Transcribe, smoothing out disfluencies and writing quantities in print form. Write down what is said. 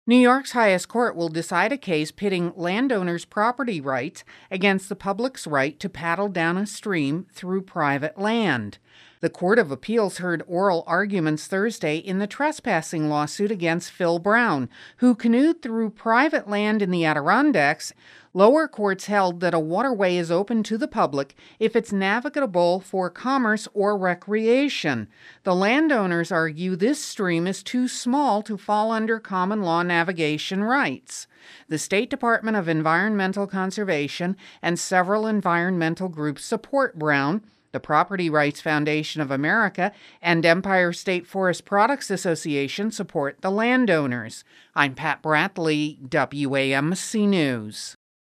New York's highest court will decide a case pitting landowners' property rights against the public's right to paddle down a stream through private land. The Court of Appeals heard oral arguments Thursday in the trespassing lawsuit against Phil Brown, who canoed through private land in the Adirondacks. Lower courts held that a waterway is open to the public if it's navigable for commerce or recreation. The landowners argue this stream is too small to fall under common law navigation rights. The State Department of Environmental Conservation and several environmental groups support Brown. The Property Rights Foundation of America and Empire State Forest Products Association support the landowners. I'm Pat Bradley, WAMC News.